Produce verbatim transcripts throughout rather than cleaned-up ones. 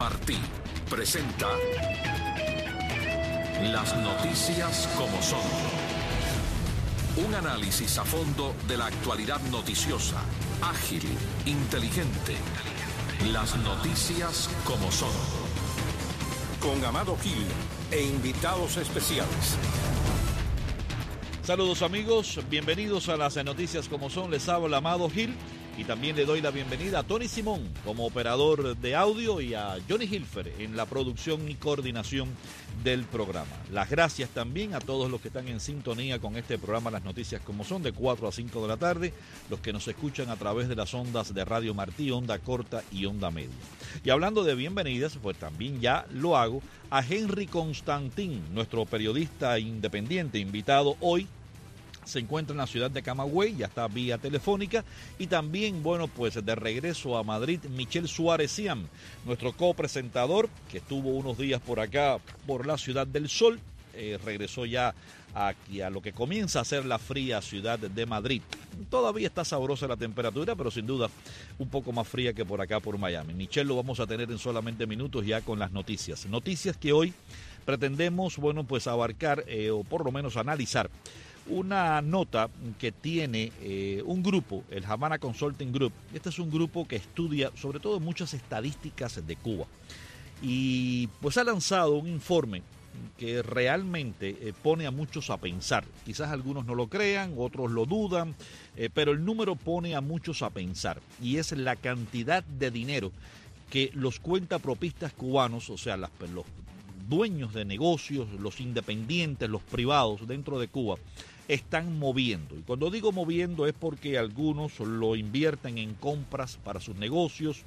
Martí presenta Las noticias como son. Un análisis a fondo de la actualidad noticiosa, ágil, inteligente. Las noticias como son. Con Amado Gil e invitados especiales. Saludos amigos, bienvenidos a las noticias como son. Les habla Amado Gil y también le doy la bienvenida a Tony Simón como operador de audio y a Johnny Hilfer en la producción y coordinación del programa. Las gracias también a todos los que están en sintonía con este programa Las noticias como son de cuatro a cinco de la tarde, los que nos escuchan a través de las ondas de Radio Martí, onda corta y onda media. Y hablando de bienvenidas, pues también ya lo hago a Henry Constantín, nuestro periodista independiente, invitado hoy. Se encuentra en la ciudad de Camagüey, ya está vía telefónica. Y también, bueno, pues de regreso a Madrid, Michel Suárez Siam, nuestro copresentador, que estuvo unos días por acá, por la Ciudad del Sol. Eh, regresó ya aquí a lo que comienza a ser la fría ciudad de Madrid. Todavía está sabrosa la temperatura, pero sin duda un poco más fría que por acá, por Miami. Michel lo vamos a tener en solamente minutos ya con las noticias. Noticias que hoy pretendemos, bueno, pues abarcar eh, o por lo menos analizar. Una nota que tiene eh, un grupo, el Havana Consulting Group. Este es un grupo que estudia sobre todo muchas estadísticas de Cuba. Y pues ha lanzado un informe que realmente eh, pone a muchos a pensar. Quizás algunos no lo crean, otros lo dudan, eh, pero el número pone a muchos a pensar. Y es la cantidad de dinero que los cuentapropistas cubanos, o sea, las, los dueños de negocios, los independientes, los privados dentro de Cuba, están moviendo. Y cuando digo moviendo es porque algunos lo invierten en compras para sus negocios,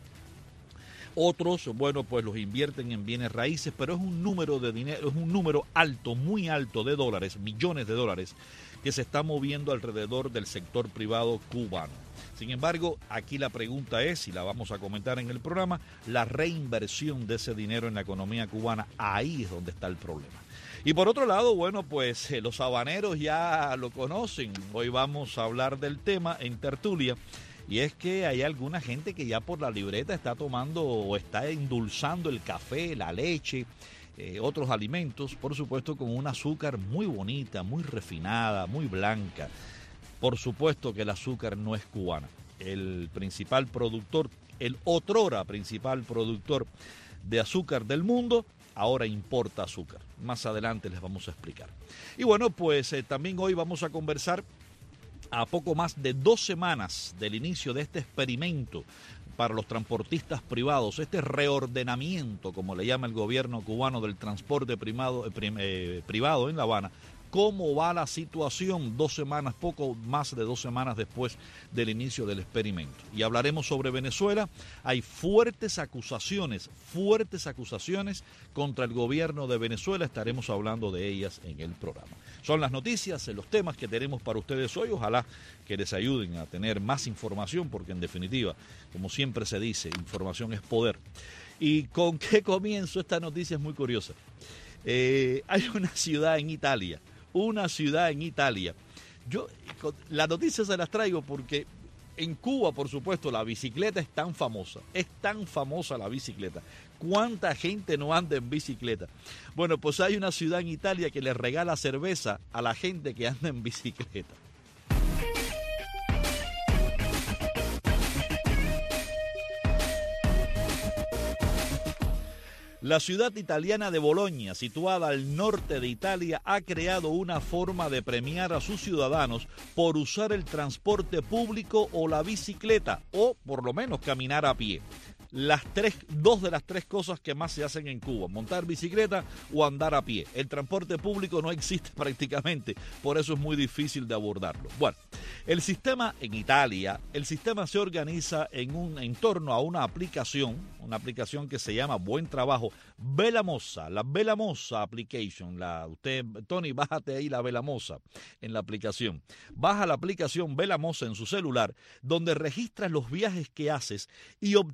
otros, bueno, pues los invierten en bienes raíces, pero es un número de dinero, es un número alto, muy alto de dólares, millones de dólares, que se está moviendo alrededor del sector privado cubano. Sin embargo, aquí la pregunta es, y la vamos a comentar en el programa, la reinversión de ese dinero en la economía cubana. Ahí es donde está el problema. Y por otro lado, bueno, pues eh, los habaneros ya lo conocen. Hoy vamos a hablar del tema en tertulia. Y es que hay alguna gente que ya por la libreta está tomando o está endulzando el café, la leche, eh, otros alimentos, por supuesto con un azúcar muy bonita, muy refinada, muy blanca. Por supuesto que el azúcar no es cubana. El principal productor, el otrora principal productor de azúcar del mundo, ahora importa azúcar. Más adelante les vamos a explicar. Y bueno, pues eh, también hoy vamos a conversar a poco más de dos semanas del inicio de este experimento para los transportistas privados, este reordenamiento, como le llama el gobierno cubano, del transporte primado, eh, prim, eh, privado en La Habana. ¿Cómo va la situación dos semanas, poco más de dos semanas después del inicio del experimento? Y hablaremos sobre Venezuela. Hay fuertes acusaciones, fuertes acusaciones contra el gobierno de Venezuela. Estaremos hablando de ellas en el programa. Son las noticias, los temas que tenemos para ustedes hoy. Ojalá que les ayuden a tener más información, porque en definitiva, como siempre se dice, información es poder. ¿Y con qué comienzo? Esta noticia es muy curiosa. Eh, hay una ciudad en Italia, una ciudad en Italia. Yo la noticia se las traigo porque en Cuba, por supuesto, la bicicleta es tan famosa, es tan famosa la bicicleta. ¿Cuánta gente no anda en bicicleta? Bueno, pues hay una ciudad en Italia que le regala cerveza a la gente que anda en bicicleta. La ciudad italiana de Bolonia, situada al norte de Italia, ha creado una forma de premiar a sus ciudadanos por usar el transporte público o la bicicleta, o por lo menos caminar a pie. Las tres, dos de las tres cosas que más se hacen en Cuba, montar bicicleta o andar a pie. El transporte público no existe prácticamente, por eso es muy difícil de abordarlo. Bueno, el sistema en Italia, el sistema se organiza en un en torno a una aplicación, una aplicación que se llama Buen Trabajo, Velamosa, la Velamosa Application. La, usted, Tony, bájate ahí la Velamosa en la aplicación. Baja la aplicación Velamosa en su celular, donde registras los viajes que haces y obtienes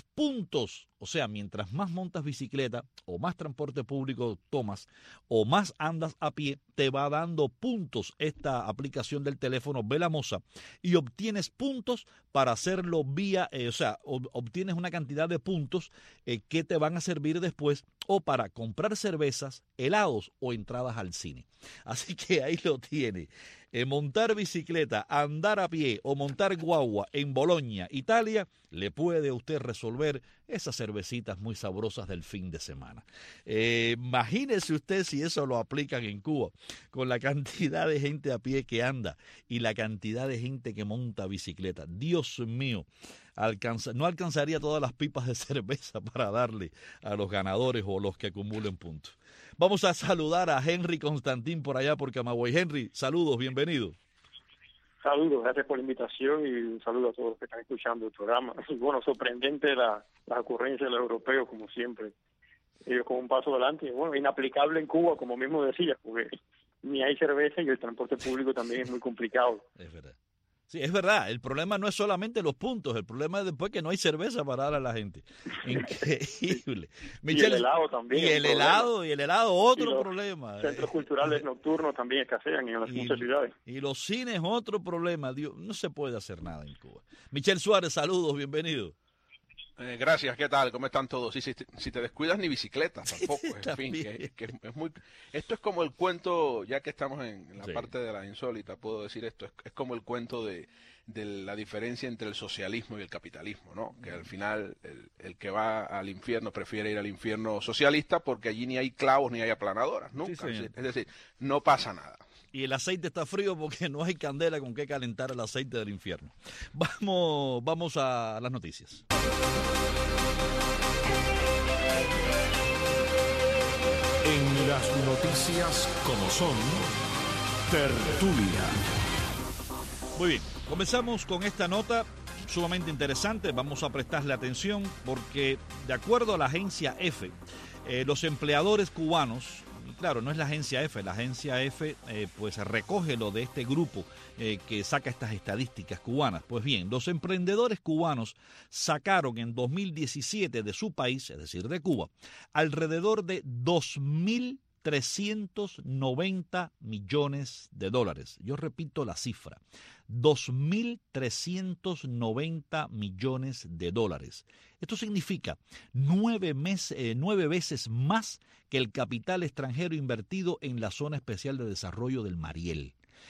puntos. O sea, mientras más montas bicicleta o más transporte público tomas o más andas a pie, te va dando puntos esta aplicación del teléfono Velamosa y obtienes puntos para hacerlo vía, eh, o sea, ob- obtienes una cantidad de puntos eh, que te van a servir después o para comprar cervezas, helados o entradas al cine. Así que ahí lo tiene. Eh, montar bicicleta, andar a pie o montar guagua en Bolonia, Italia, le puede a usted resolver esas cervecitas muy sabrosas del fin de semana. Eh, imagínese usted si eso lo aplican en Cuba, con la cantidad de gente a pie que anda y la cantidad de gente que monta bicicleta. Dios mío, alcanza, no alcanzaría todas las pipas de cerveza para darle a los ganadores o los que acumulen puntos. Vamos a saludar a Henry Constantín por allá por Camagüey. Henry, saludos, bienvenido. Saludos, gracias por la invitación y un saludo a todos los que están escuchando el programa. Y bueno, sorprendente la, la ocurrencia de los europeos, como siempre. Ellos con un paso adelante. Bueno, inaplicable en Cuba, como mismo decía, porque ni hay cerveza y el transporte público también es muy complicado. Es verdad. Sí, es verdad. El problema no es solamente los puntos, el problema es después que no hay cerveza para dar a la gente. Increíble. Michelle, y el helado también. Y el helado, y el helado, otro y problema. Centros culturales nocturnos también escasean en las y, muchas ciudades. Y los cines, otro problema. Dios, no se puede hacer nada en Cuba. Michelle Suárez, saludos, bienvenido. Eh, gracias, ¿qué tal? ¿Cómo están todos? Sí, si, si te descuidas ni bicicleta tampoco, en fin, que, que es muy... Esto es como el cuento, ya que estamos en, en la sí. parte de la insólita, puedo decir esto, es, es como el cuento de, de la diferencia entre el socialismo y el capitalismo, ¿no? Que al final el, el que va al infierno prefiere ir al infierno socialista porque allí ni hay clavos ni hay aplanadoras, nunca. Sí, es decir, no pasa nada. Y el aceite está frío porque no hay candela con qué calentar el aceite del infierno. Vamos, vamos a las noticias. En las noticias como son, tertulia. Muy bien, comenzamos con esta nota sumamente interesante. Vamos a prestarle atención porque, de acuerdo a la agencia EFE, eh, los empleadores cubanos, claro, no es la agencia EFE, la agencia EFE eh, pues recoge lo de este grupo eh, que saca estas estadísticas cubanas. Pues bien, los emprendedores cubanos sacaron en dos mil diecisiete de su país, es decir, de Cuba, alrededor de dos mil trescientos noventa millones de dólares. Yo repito la cifra, dos mil trescientos noventa millones de dólares. Esto significa nueve, mes, eh, nueve veces más que el capital extranjero invertido en la Zona Especial de Desarrollo del Mariel.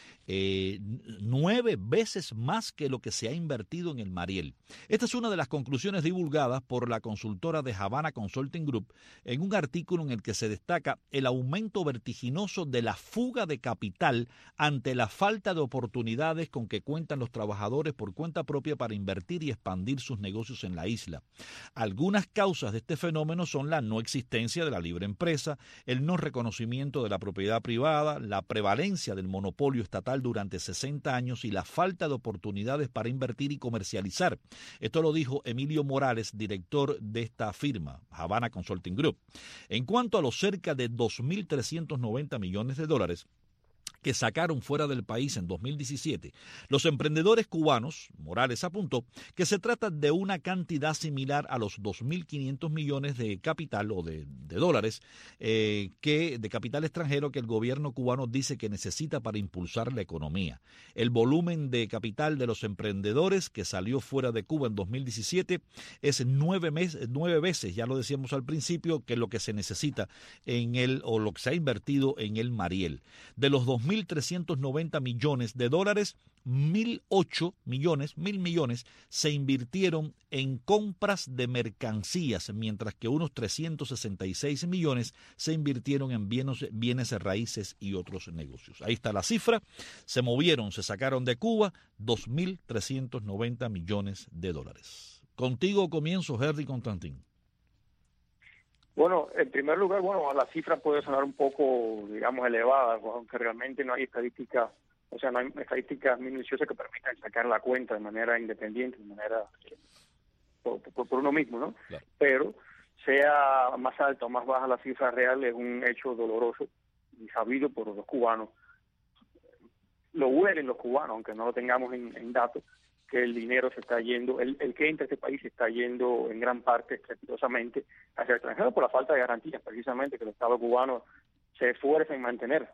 Eh, nueve veces más que lo que se ha invertido en el Mariel. Esta es una de las conclusiones divulgadas por la consultora de Havana Consulting Group en un artículo en el que se destaca el aumento vertiginoso de la fuga de capital ante la falta de oportunidades con que cuentan los trabajadores por cuenta propia para invertir y expandir sus negocios en la isla. Algunas causas de este fenómeno son la no existencia de la libre empresa, el no reconocimiento de la propiedad privada, la prevalencia del monopolio estatal durante sesenta años y la falta de oportunidades para invertir y comercializar. Esto lo dijo Emilio Morales, director de esta firma, Havana Consulting Group. En cuanto a los cerca de dos mil trescientos noventa millones de dólares que sacaron fuera del país en dos mil diecisiete, los emprendedores cubanos, Morales apuntó, que se trata de una cantidad similar a los dos mil quinientos millones de capital o de, de dólares eh, que de capital extranjero que el gobierno cubano dice que necesita para impulsar la economía. El volumen de capital de los emprendedores que salió fuera de Cuba en dos mil diecisiete es nueve, mes, nueve veces, ya lo decíamos al principio, que lo que se necesita en el o lo que se ha invertido en el Mariel. De los dos mil trescientos noventa millones de dólares, mil ocho millones, mil millones se invirtieron en compras de mercancías, mientras que unos trescientos sesenta y seis millones se invirtieron en bienes, bienes raíces y otros negocios. Ahí está la cifra. Se movieron, se sacaron de Cuba dos mil trescientos noventa millones de dólares. Contigo comienzo, Henry Constantín. Bueno, en primer lugar, bueno, la cifra puede sonar un poco, digamos, elevada, aunque realmente no hay estadísticas, o sea, no hay estadísticas minuciosas que permitan sacar la cuenta de manera independiente, de manera eh, por, por, por uno mismo, ¿no? Claro. Pero sea más alta o más baja la cifra real, es un hecho doloroso y sabido por los cubanos. Lo huelen los cubanos, aunque no lo tengamos en, en datos, que el dinero se está yendo, el, el que entra a este país se está yendo en gran parte estrepitosamente hacia el extranjero por la falta de garantías, precisamente, que el Estado cubano se esfuerza en mantener.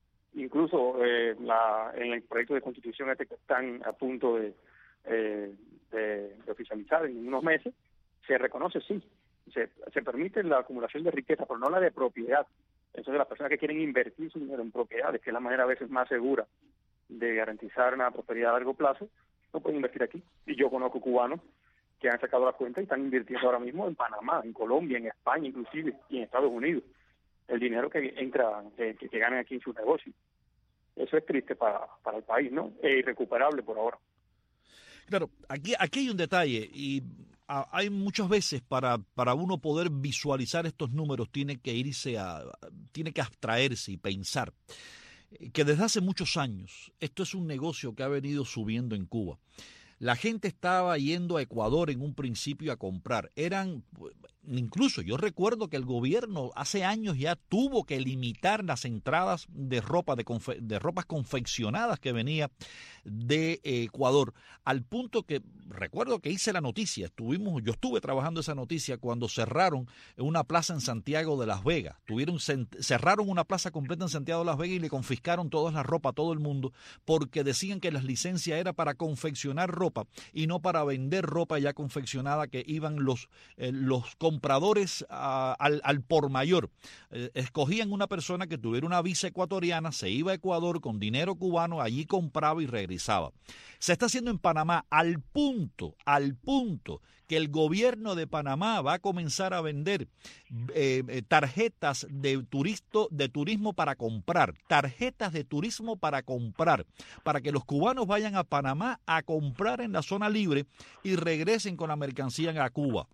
Incluso eh, la, en el proyecto de constitución este que están a punto de, eh, de, de oficializar en unos meses, se reconoce, sí, se, se permite la acumulación de riqueza, pero no la de propiedad. Entonces las personas que quieren invertir su dinero en propiedades, que es la manera a veces más segura de garantizar una prosperidad a largo plazo, no pueden invertir aquí. Y yo conozco cubanos que han sacado la cuenta y están invirtiendo ahora mismo en Panamá, en Colombia, en España inclusive, y en Estados Unidos. El dinero que entra, que, que ganan aquí en sus negocios. Eso es triste para, para el país, ¿no? Es irrecuperable por ahora. Claro, aquí, aquí hay un detalle y a, hay muchas veces para, para uno poder visualizar estos números tiene que irse a, tiene que abstraerse y pensar que desde hace muchos años esto es un negocio que ha venido subiendo en Cuba. La gente estaba yendo a Ecuador en un principio a comprar. Eran, incluso yo recuerdo que el gobierno hace años ya tuvo que limitar las entradas de ropa, de, confe, de ropas confeccionadas que venía de Ecuador, al punto que recuerdo que hice la noticia, estuvimos, yo estuve trabajando esa noticia cuando cerraron una plaza en Santiago de Las Vegas. Tuvieron, cerraron una plaza completa en Santiago de Las Vegas y le confiscaron toda la ropa a todo el mundo porque decían que las licencias era para confeccionar ropa y no para vender ropa ya confeccionada, que iban los, eh, los compradores a, al, al por mayor. Eh, escogían una persona que tuviera una visa ecuatoriana, se iba a Ecuador con dinero cubano, allí compraba y regresaba. Se está haciendo en Panamá al punto, al punto que el gobierno de Panamá va a comenzar a vender eh, tarjetas de, turisto, de turismo para comprar, tarjetas de turismo para comprar, para que los cubanos vayan a Panamá a comprar en la zona libre y regresen con la mercancía a Cuba.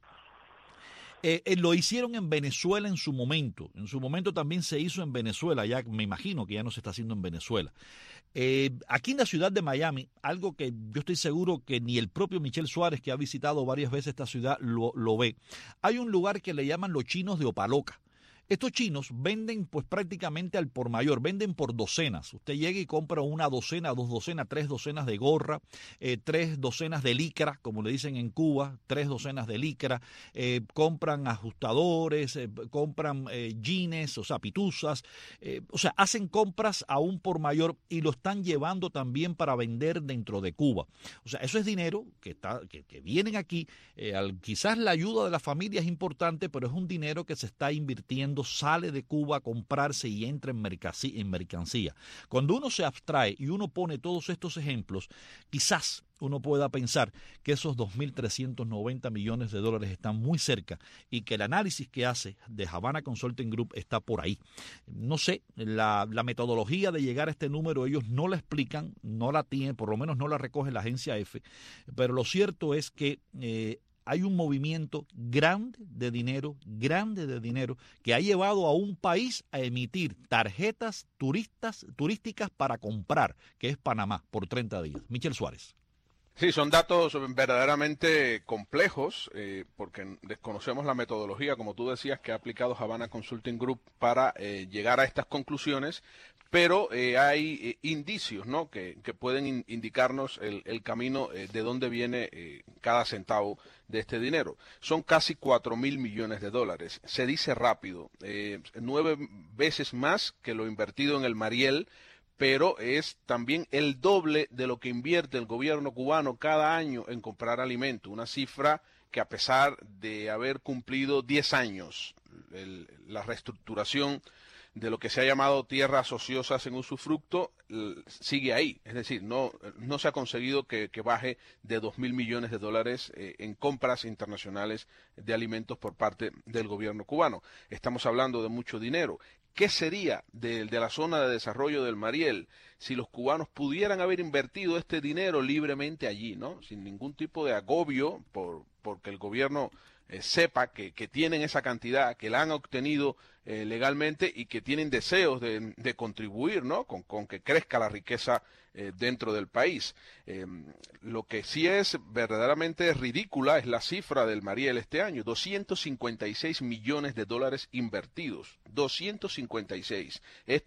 Eh, eh, lo hicieron en Venezuela en su momento, en su momento también se hizo en Venezuela, ya me imagino que ya no se está haciendo en Venezuela. Eh, aquí en la ciudad de Miami, algo que yo estoy seguro que ni el propio Michel Suárez, que ha visitado varias veces esta ciudad, lo, lo ve. Hay un lugar que le llaman los chinos de Opaloca. Estos chinos venden pues prácticamente al por mayor, venden por docenas. Usted llega y compra una docena, dos docenas, tres docenas de gorra, eh, tres docenas de licra, como le dicen en Cuba, tres docenas de licra, eh, compran ajustadores, eh, compran eh, jeans, o sea, pituzas, eh, o sea, hacen compras a un por mayor y lo están llevando también para vender dentro de Cuba. O sea, eso es dinero que, está, que, que vienen aquí, eh, al, quizás la ayuda de la familia es importante, pero es un dinero que se está invirtiendo, sale de Cuba a comprarse y entra en mercancía, en mercancía. Cuando uno se abstrae y uno pone todos estos ejemplos, quizás uno pueda pensar que esos dos mil trescientos noventa millones de dólares están muy cerca y que el análisis que hace de Havana Consulting Group está por ahí. No sé, la, la metodología de llegar a este número ellos no la explican, no la tienen, por lo menos no la recoge la agencia F, pero lo cierto es que eh, hay un movimiento grande de dinero, grande de dinero, que ha llevado a un país a emitir tarjetas turistas, turísticas para comprar, que es Panamá, por treinta días. Michel Suárez. Sí, son datos verdaderamente complejos, eh, porque desconocemos la metodología, como tú decías, que ha aplicado Havana Consulting Group para eh, llegar a estas conclusiones, pero eh, hay eh, indicios, ¿no?, que, que pueden in, indicarnos el, el camino eh, de dónde viene eh, cada centavo de este dinero. Son casi cuatro mil millones de dólares. Se dice rápido, eh, nueve veces más que lo invertido en el Mariel, pero es también el doble de lo que invierte el gobierno cubano cada año en comprar alimento, una cifra que a pesar de haber cumplido diez años el, la reestructuración de lo que se ha llamado tierras ociosas en usufructo, sigue ahí. Es decir, no, no se ha conseguido que, que baje de dos mil millones de dólares eh, en compras internacionales de alimentos por parte del gobierno cubano. Estamos hablando de mucho dinero. ¿Qué sería de, de la zona de desarrollo del Mariel si los cubanos pudieran haber invertido este dinero libremente allí, ¿no?, sin ningún tipo de agobio por porque el gobierno eh, sepa que, que tienen esa cantidad, que la han obtenido eh, legalmente y que tienen deseos de, de contribuir, ¿no?, con, con que crezca la riqueza eh, dentro del país? Eh, lo que sí es verdaderamente ridícula es la cifra del Mariel este año, doscientos cincuenta y seis millones de dólares invertidos, doscientos cincuenta y seis. Esto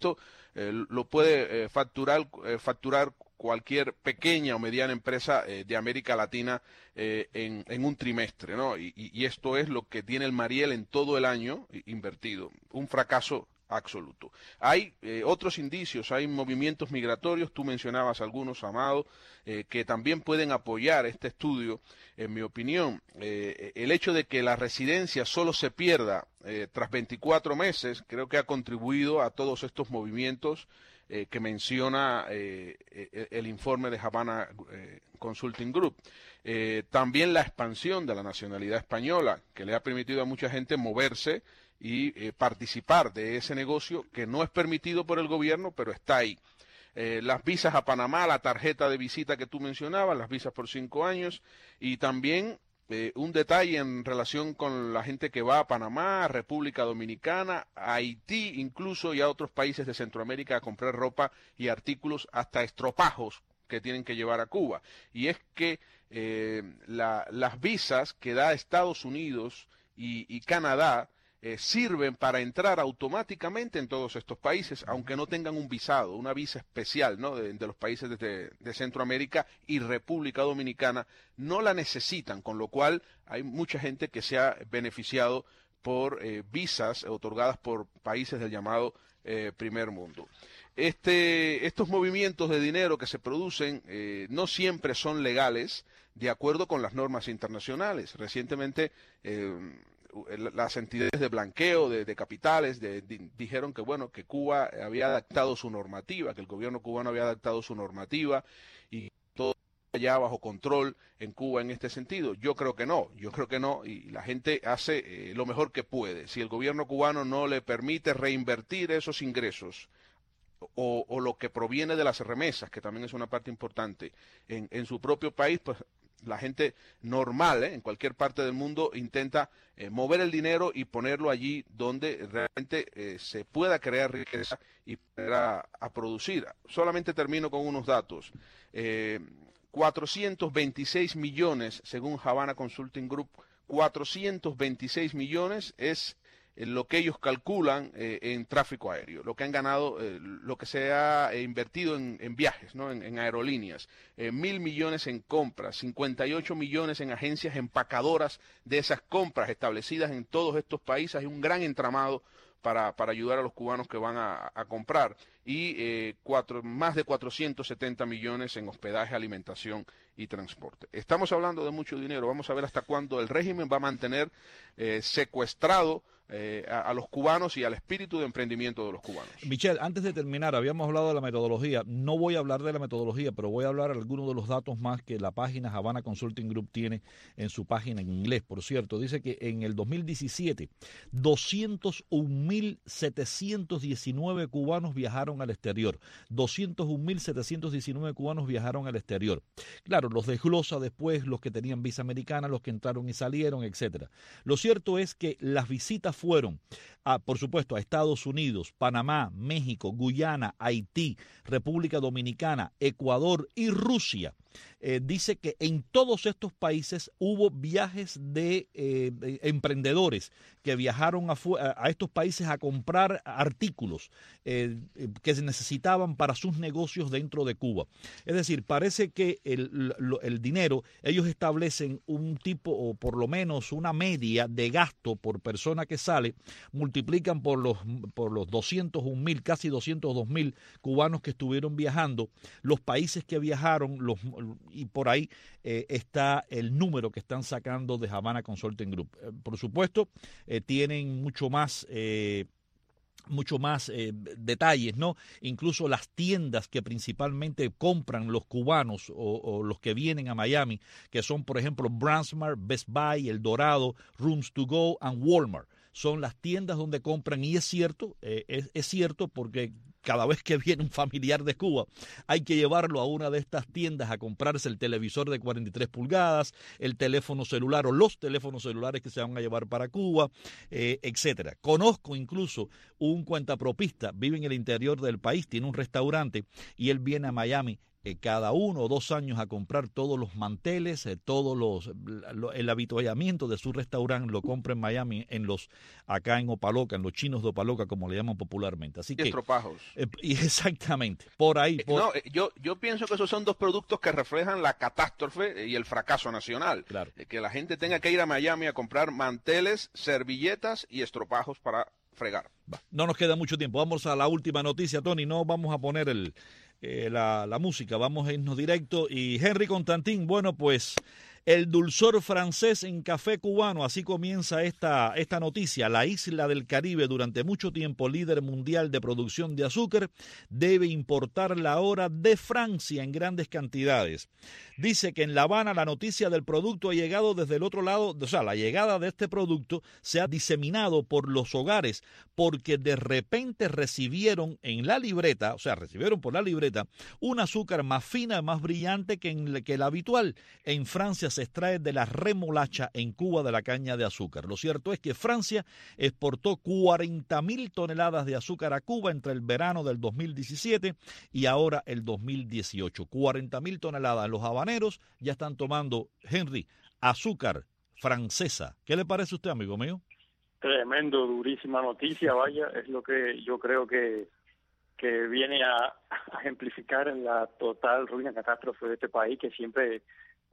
eh, lo puede eh, facturar, eh, facturar cualquier pequeña o mediana empresa eh, de América Latina eh, en, en un trimestre, ¿no? Y, y esto es lo que tiene el Mariel en todo el año invertido. Un fracaso absoluto. Hay eh, otros indicios, hay movimientos migratorios, tú mencionabas algunos, Amado, eh, que también pueden apoyar este estudio. En mi opinión, eh, el hecho de que la residencia solo se pierda eh, tras veinticuatro meses, creo que ha contribuido a todos estos movimientos eh, que menciona eh, el informe de Havana eh, Consulting Group. Eh, también la expansión de la nacionalidad española, que le ha permitido a mucha gente moverse y eh, participar de ese negocio que no es permitido por el gobierno, pero está ahí. Eh, las visas a Panamá, la tarjeta de visita que tú mencionabas, las visas por cinco años, y también eh, un detalle en relación con la gente que va a Panamá, a República Dominicana, a Haití, incluso, y a otros países de Centroamérica a comprar ropa y artículos, hasta estropajos que tienen que llevar a Cuba. Y es que eh, la, las visas que da Estados Unidos y, y Canadá Eh, sirven para entrar automáticamente en todos estos países, aunque no tengan un visado, una visa especial, ¿no? de, de los países de, de Centroamérica y República Dominicana, no la necesitan, con lo cual hay mucha gente que se ha beneficiado por eh, visas otorgadas por países del llamado eh, primer mundo. Este, estos movimientos de dinero que se producen eh, no siempre son legales de acuerdo con las normas internacionales. Recientemente eh, las entidades de blanqueo de, de capitales de, de, dijeron que bueno que Cuba había adaptado su normativa, que el gobierno cubano había adaptado su normativa y todo ya bajo control en Cuba en este sentido. Yo creo que no, yo creo que no, y la gente hace eh, lo mejor que puede. Si el gobierno cubano no le permite reinvertir esos ingresos o, o lo que proviene de las remesas, que también es una parte importante, en, en su propio país, pues la gente normal, ¿eh? en cualquier parte del mundo intenta eh, mover el dinero y ponerlo allí donde realmente eh, se pueda crear riqueza y poner a, a producir. Solamente termino con unos datos. Eh, cuatrocientos veintiséis millones, según Havana Consulting Group, cuatrocientos veintiséis millones es lo que ellos calculan eh, en tráfico aéreo, lo que han ganado, eh, lo que se ha eh, invertido en, en viajes, ¿no? en, en aerolíneas, eh, mil millones en compras, cincuenta y ocho millones en agencias empacadoras de esas compras establecidas en todos estos países. Hay un gran entramado para, para ayudar a los cubanos que van a, a comprar, y eh, cuatro, más de cuatrocientos setenta millones en hospedaje, alimentación y transporte. Estamos hablando de mucho dinero. Vamos a ver hasta cuándo el régimen va a mantener eh, secuestrado Eh, a, a los cubanos y al espíritu de emprendimiento de los cubanos. Michelle, antes de terminar, habíamos hablado de la metodología. No voy a hablar de la metodología, pero voy a hablar de algunos de los datos más que la página Havana Consulting Group tiene en su página en inglés. Por cierto, dice que en el dos mil diecisiete, doscientos un mil setecientos diecinueve cubanos viajaron al exterior. doscientos un mil setecientos diecinueve cubanos viajaron al exterior. Claro, los desglosa después los que tenían visa americana, los que entraron y salieron, etcétera. Lo cierto es que las visitas fueron, a, por supuesto, a Estados Unidos, Panamá, México, Guyana, Haití, República Dominicana, Ecuador y Rusia. Eh, dice que en todos estos países hubo viajes de eh, emprendedores que viajaron a, a estos países a comprar artículos eh, que se necesitaban para sus negocios dentro de Cuba. Es decir, parece que el, el dinero, ellos establecen un tipo, o por lo menos una media de gasto por persona que sale, multiplican por los, por los doscientos un mil, casi doscientos dos mil cubanos que estuvieron viajando, los países que viajaron, los y por ahí eh, está el número que están sacando de Havana Consulting Group. Eh, por supuesto, eh, tienen mucho más... Eh, mucho más eh, detalles, ¿no? Incluso las tiendas que principalmente compran los cubanos o, o los que vienen a Miami, que son, por ejemplo, Brandsmart, Best Buy, El Dorado, Rooms to Go and Walmart. Son las tiendas donde compran, y es cierto, eh, es, es cierto porque cada vez que viene un familiar de Cuba hay que llevarlo a una de estas tiendas a comprarse el televisor de cuarenta y tres pulgadas, el teléfono celular o los teléfonos celulares que se van a llevar para Cuba, eh, etcétera. Conozco incluso un cuentapropista, vive en el interior del país, tiene un restaurante y él viene a Miami eh, cada uno o dos años a comprar todos los manteles, eh, todos los lo, el avituallamiento de su restaurante lo compra en Miami, en los acá en Opaloca, en los chinos de Opaloca, como le llaman popularmente. Así que estropajos. Eh, y exactamente, por ahí. Por... No, eh, yo yo pienso que esos son dos productos que reflejan la catástrofe y el fracaso nacional. Claro. Eh, que la gente tenga que ir a Miami a comprar manteles, servilletas y estropajos para fregar. No nos queda mucho tiempo. Vamos a la última noticia, Tony. No vamos a poner el, eh, la, la música, vamos a irnos directo. Y Henry Constantin, bueno, pues el dulzor francés en café cubano, así comienza esta, esta noticia. La isla del Caribe, durante mucho tiempo líder mundial de producción de azúcar, debe importarla ahora de Francia en grandes cantidades. Dice que en La Habana la noticia del producto ha llegado desde el otro lado, o sea, la llegada de este producto se ha diseminado por los hogares porque de repente recibieron en la libreta, o sea, recibieron por la libreta un azúcar más fina, más brillante que, en, que el habitual. En Francia se extrae de la remolacha, en Cuba de la caña de azúcar. Lo cierto es que Francia exportó cuarenta mil toneladas de azúcar a Cuba entre el verano del dos mil diecisiete y ahora el dos mil dieciocho. cuarenta mil toneladas. Los habaneros ya están tomando, Henry, azúcar francesa. ¿Qué le parece a usted, amigo mío? Tremendo, durísima noticia, vaya, es lo que yo creo que que viene a, a ejemplificar en la total ruina, catástrofe de este país, que siempre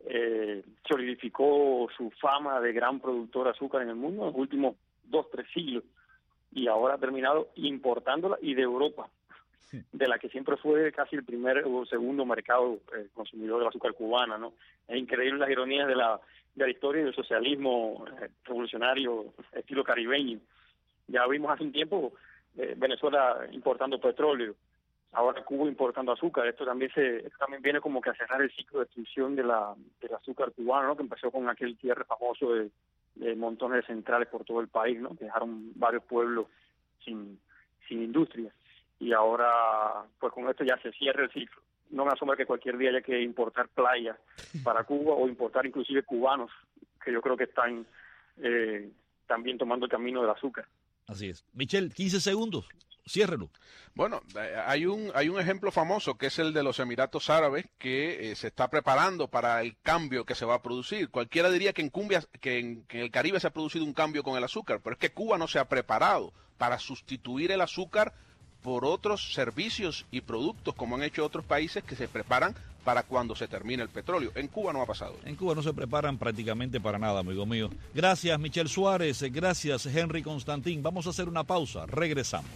eh, solidificó su fama de gran productor de azúcar en el mundo en los últimos dos, tres siglos, y ahora ha terminado importándola, y de Europa, de la que siempre fue casi el primer o segundo mercado eh, consumidor del azúcar cubana, ¿no? Es increíble las ironías de la, de la historia del socialismo eh, revolucionario estilo caribeño. Ya vimos hace un tiempo eh, Venezuela importando petróleo, ahora Cuba importando azúcar. Esto también se esto también viene como que a cerrar el ciclo de destrucción de la del azúcar cubano, ¿no? Que empezó con aquel cierre famoso de, de montones de centrales por todo el país, ¿no? Que dejaron varios pueblos sin sin industria. Y ahora, pues con esto ya se cierra el ciclo. No me asombra que cualquier día haya que importar playas para Cuba o importar inclusive cubanos, que yo creo que están eh, también tomando el camino del azúcar. Así es. Michelle, quince segundos, ciérrelo. Bueno, hay un hay un ejemplo famoso que es el de los Emiratos Árabes, que eh, se está preparando para el cambio que se va a producir. Cualquiera diría que en, Cumbia, que, en, que en el Caribe se ha producido un cambio con el azúcar, pero es que Cuba no se ha preparado para sustituir el azúcar por otros servicios y productos, como han hecho otros países que se preparan para cuando se termine el petróleo. En Cuba no ha pasado. En Cuba no se preparan prácticamente para nada, amigo mío. Gracias, Michelle Suárez. Gracias, Henry Constantin. Vamos a hacer una pausa. Regresamos.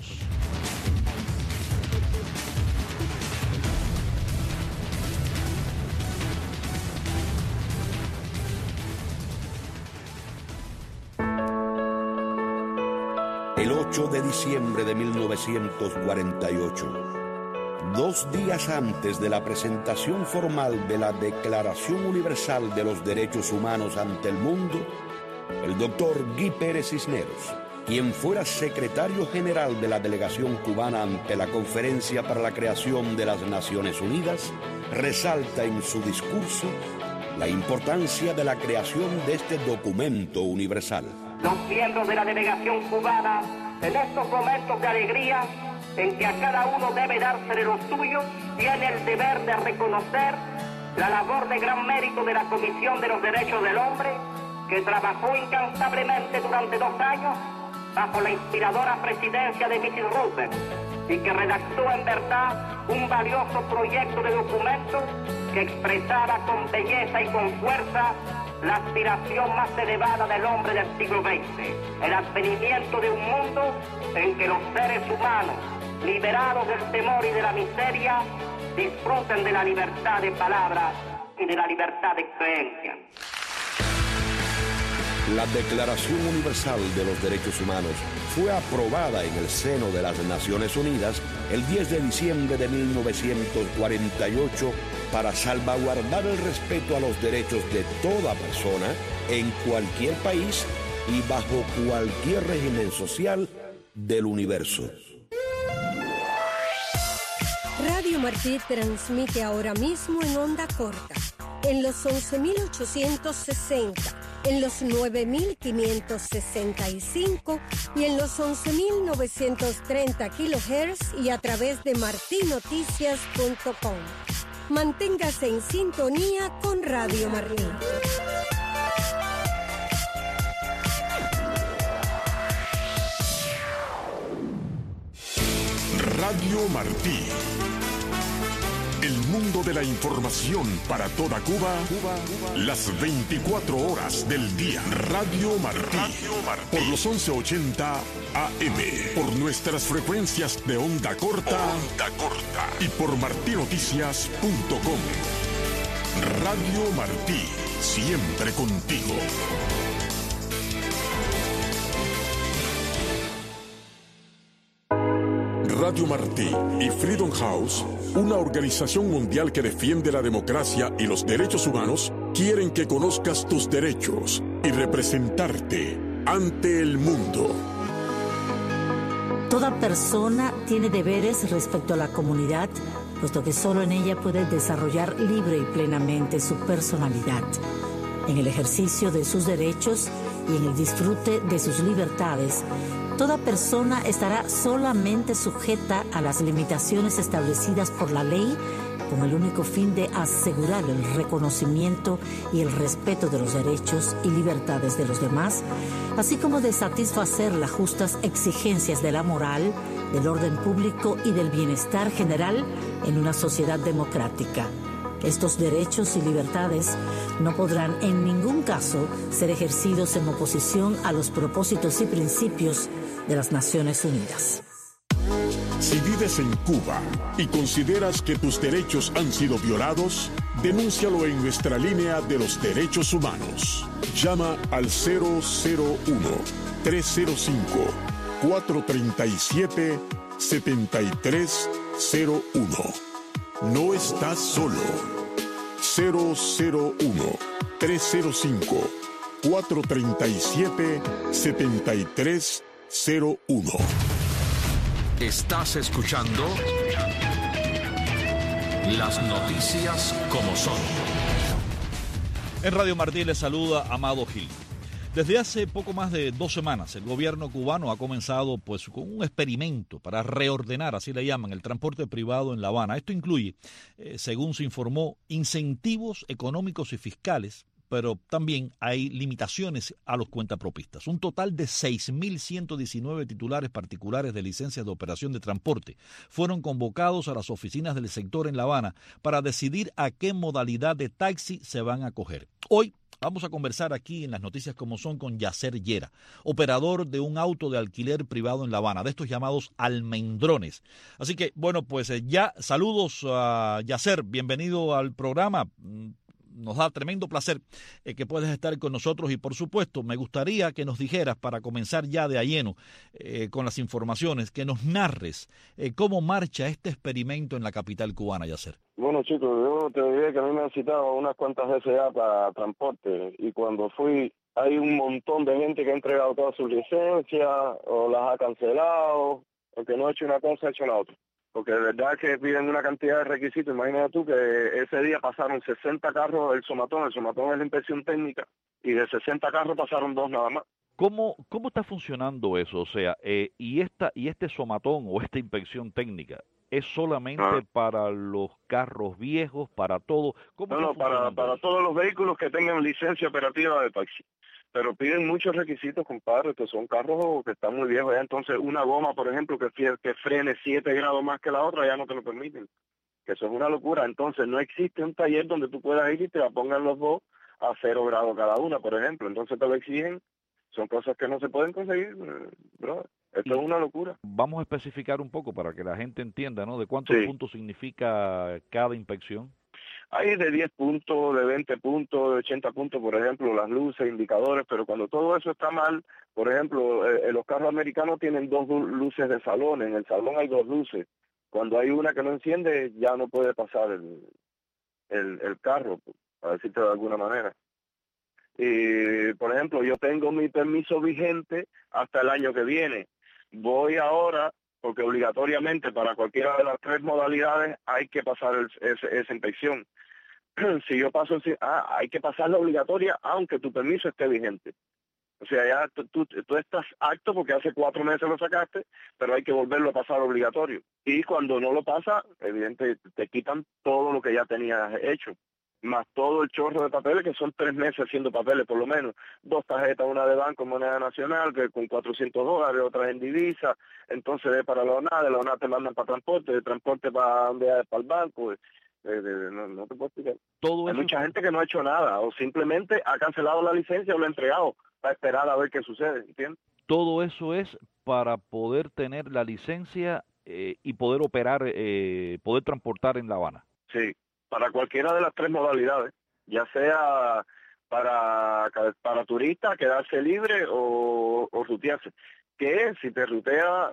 El ocho de diciembre de mil novecientos cuarenta y ocho, dos días antes de la presentación formal de la Declaración Universal de los Derechos Humanos ante el mundo, el doctor Guy Pérez Cisneros, quien fuera secretario general de la delegación cubana ante la Conferencia para la Creación de las Naciones Unidas, resalta en su discurso la importancia de la creación de este documento universal. Los miembros de la delegación cubana, en estos momentos de alegría, en que a cada uno debe dársele lo suyo, tiene el deber de reconocer la labor de gran mérito de la Comisión de los Derechos del Hombre, que trabajó incansablemente durante dos años bajo la inspiradora presidencia de missus Roosevelt y que redactó en verdad un valioso proyecto de documento que expresaba con belleza y con fuerza la aspiración más elevada del hombre del siglo veinte, el advenimiento de un mundo en que los seres humanos, liberados del temor y de la miseria, disfruten de la libertad de palabra y de la libertad de creencia. La Declaración Universal de los Derechos Humanos fue aprobada en el seno de las Naciones Unidas el diez de diciembre de mil novecientos cuarenta y ocho para salvaguardar el respeto a los derechos de toda persona en cualquier país y bajo cualquier régimen social del universo. Radio Martí transmite ahora mismo en onda corta, en los once mil ochocientos sesenta, en los nueve mil quinientos sesenta y cinco y en los once mil novecientos treinta kilohertz y a través de martinoticias punto com. Manténgase en sintonía con Radio Martí. Radio Martí. El mundo de la información para toda Cuba, Cuba, Cuba, las veinticuatro horas del día. Radio Martí. Radio Martí. Por los once ochenta A M. Por nuestras frecuencias de onda corta. Onda corta. Y por martí noticias punto com. Radio Martí. Siempre contigo. Radio Martí y Freedom House, una organización mundial que defiende la democracia y los derechos humanos, quieren que conozcas tus derechos y representarte ante el mundo. Toda persona tiene deberes respecto a la comunidad, puesto que solo en ella puede desarrollar libre y plenamente su personalidad. En el ejercicio de sus derechos y en el disfrute de sus libertades, toda persona estará solamente sujeta a las limitaciones establecidas por la ley con el único fin de asegurar el reconocimiento y el respeto de los derechos y libertades de los demás, así como de satisfacer las justas exigencias de la moral, del orden público y del bienestar general en una sociedad democrática. Estos derechos y libertades no podrán en ningún caso ser ejercidos en oposición a los propósitos y principios de las Naciones Unidas. Si vives en Cuba y consideras que tus derechos han sido violados, denúncialo en nuestra línea de los derechos humanos. Llama al cero cero uno, tres cero cinco, cuatro tres siete, siete tres cero uno. No estás solo. cero cero uno, tres cero cinco, cuatro tres siete, siete tres cero uno. Estás escuchando las noticias como son. En Radio Martí les saluda Amado Gil. Desde hace poco más de dos semanas, el gobierno cubano ha comenzado pues con un experimento para reordenar, así le llaman, el transporte privado en La Habana. Esto incluye, eh, según se informó, incentivos económicos y fiscales, pero también hay limitaciones a los cuentapropistas. Un total de seis mil ciento diecinueve titulares particulares de licencias de operación de transporte fueron convocados a las oficinas del sector en La Habana para decidir a qué modalidad de taxi se van a acoger. Hoy vamos a conversar aquí en las noticias como son con Yacer Llera, operador de un auto de alquiler privado en La Habana, de estos llamados almendrones. Así que, bueno, pues eh, ya saludos a Yacer, bienvenido al programa. Nos da tremendo placer eh, que puedas estar con nosotros y, por supuesto, me gustaría que nos dijeras, para comenzar ya de a lleno eh, con las informaciones, que nos narres eh, cómo marcha este experimento en la capital cubana, Yacer. Bueno, chicos, yo te diré que a mí me han citado unas cuantas veces ya para transporte y cuando fui hay un montón de gente que ha entregado todas sus licencias o las ha cancelado, o que no ha hecho una cosa, ha hecho la otra. Porque de verdad que piden una cantidad de requisitos. Imagínate tú que ese día pasaron sesenta carros del somatón. El somatón es la inspección técnica y de sesenta carros pasaron dos nada más. ¿Cómo, cómo está funcionando eso? O sea, eh, y esta y este somatón o esta inspección técnica, ¿es solamente ah. para los carros viejos, para todo? ¿Cómo no, no, para, para todos los vehículos que tengan licencia operativa de taxi. Pero piden muchos requisitos, compadre, que son carros que están muy viejos. Ya entonces una goma, por ejemplo, que, que frene siete grados más que la otra, ya no te lo permiten. Que eso es una locura. Entonces no existe un taller donde tú puedas ir y te la pongan los dos a cero grados cada una, por ejemplo. Entonces te lo exigen. Son cosas que no se pueden conseguir, bro. Esto es una locura. Vamos a especificar un poco para que la gente entienda, ¿no? De cuántos sí. puntos significa cada inspección. Hay de diez puntos, de veinte puntos, de ochenta puntos, por ejemplo, las luces, indicadores, pero cuando todo eso está mal, por ejemplo, eh, los carros americanos tienen dos luces de salón, en el salón hay dos luces. Cuando hay una que no enciende, ya no puede pasar el, el, el carro, para decirte de alguna manera. Y, por ejemplo, yo tengo mi permiso vigente hasta el año que viene. Voy ahora, porque obligatoriamente para cualquiera de las tres modalidades hay que pasar el, ese, esa inspección. Si yo paso, ah, hay que pasar la obligatoria aunque tu permiso esté vigente. O sea, ya tú, tú, tú estás apto porque hace cuatro meses lo sacaste, pero hay que volverlo a pasar obligatorio. Y cuando no lo pasa, evidentemente te quitan todo lo que ya tenías hecho, más todo el chorro de papeles, que son tres meses haciendo papeles por lo menos. Dos tarjetas, una de banco, moneda nacional, que con cuatrocientos dólares, otras en divisa. Entonces es para la O N A, de la O N A te mandan para transporte, de transporte para, para el banco. Eh, de, no, no te puedo explicar. Todo Hay eso... mucha gente que no ha hecho nada o simplemente ha cancelado la licencia o lo ha entregado para esperar a ver qué sucede, ¿entiendes? Todo eso es para poder tener la licencia eh, y poder operar, eh, poder transportar en La Habana. Sí, para cualquiera de las tres modalidades, ya sea para, para turistas, quedarse libre o, o rutearse. Que si te rutea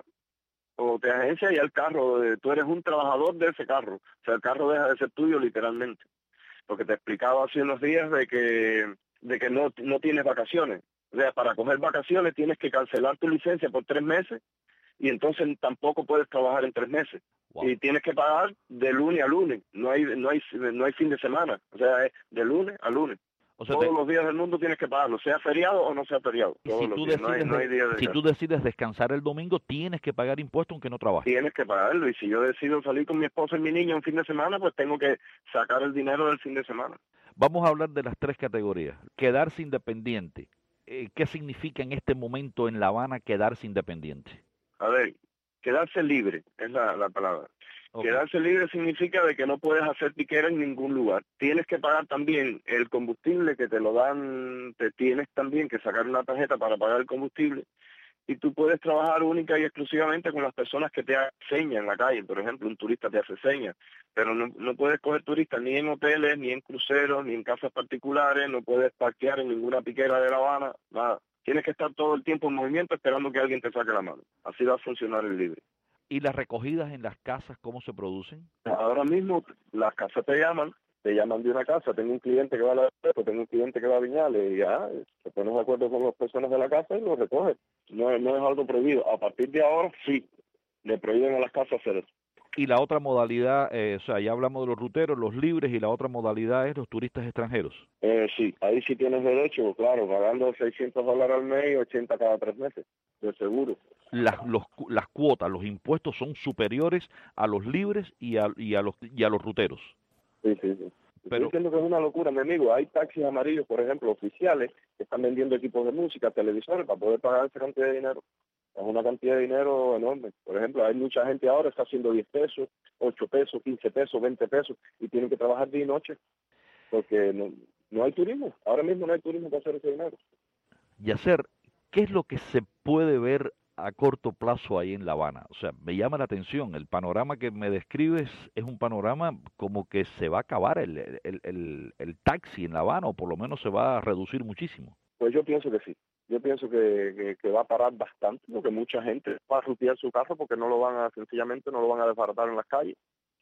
o te agencia ya el carro, tú eres un trabajador de ese carro, o sea, el carro deja de ser tuyo literalmente. Porque te explicaba hace unos días de que de que no, no tienes vacaciones. O sea, para coger vacaciones tienes que cancelar tu licencia por tres meses y entonces tampoco puedes trabajar en tres meses. Wow. Y tienes que pagar de lunes a lunes, no hay no hay no hay fin de semana, o sea, es de lunes a lunes. O sea, todos te... los días del mundo tienes que pagarlo, sea feriado o no sea feriado. Y si, tú decides, no hay, no hay día de si tú decides descansar el domingo, tienes que pagar impuestos aunque no trabajes. Tienes que pagarlo, y si yo decido salir con mi esposa y mi niña un fin de semana, pues tengo que sacar el dinero del fin de semana. Vamos a hablar de las tres categorías. Quedarse independiente. Eh, ¿Qué significa en este momento en La Habana quedarse independiente? A ver, quedarse libre es la, la palabra. Okay. Quedarse libre significa de que no puedes hacer piquera en ningún lugar. Tienes que pagar también el combustible que te lo dan, te tienes también que sacar una tarjeta para pagar el combustible. Y tú puedes trabajar única y exclusivamente con las personas que te hacen señas en la calle. Por ejemplo, un turista te hace señas, pero no, no puedes coger turistas ni en hoteles, ni en cruceros, ni en casas particulares, no puedes parquear en ninguna piquera de La Habana, nada. Tienes que estar todo el tiempo en movimiento esperando que alguien te saque la mano. Así va a funcionar el libre. ¿Y las recogidas en las casas cómo se producen? Ahora mismo las casas te llaman, te llaman de una casa, tengo un cliente que va a la Puerto, tengo un cliente que va a Viñales y ya, te pones de acuerdo con las personas de la casa y lo recoges. No, no es algo prohibido. A partir de ahora sí, le prohíben a las casas hacer eso. Y la otra modalidad, eh, o sea, ya hablamos de los ruteros, los libres, y la otra modalidad es los turistas extranjeros. Eh, sí, ahí sí tienes derecho, claro, pagando seiscientos dólares al mes y ochenta cada tres meses, de seguro. Las, los, las cuotas, los impuestos son superiores a los libres y a, y a, los, y a los ruteros. Sí, sí, sí. Pero, estoy diciendo que es una locura, mi amigo. Hay taxis amarillos, por ejemplo, oficiales, que están vendiendo equipos de música, televisores, para poder pagar esa cantidad de dinero. Es una cantidad de dinero enorme. Por ejemplo, hay mucha gente ahora que está haciendo diez pesos, ocho pesos, quince pesos, veinte pesos, y tienen que trabajar día y noche, porque no, no hay turismo. Ahora mismo no hay turismo para hacer ese dinero. Yacer, ¿qué es lo que se puede ver a corto plazo ahí en La Habana? O sea, me llama la atención, el panorama que me describes es un panorama como que se va a acabar el, el, el, el taxi en La Habana, o por lo menos se va a reducir muchísimo. Pues yo pienso que sí. Yo pienso que, que, que va a parar bastante, porque mucha gente va a rutear su carro porque no lo van a, sencillamente no lo van a desbaratar en las calles.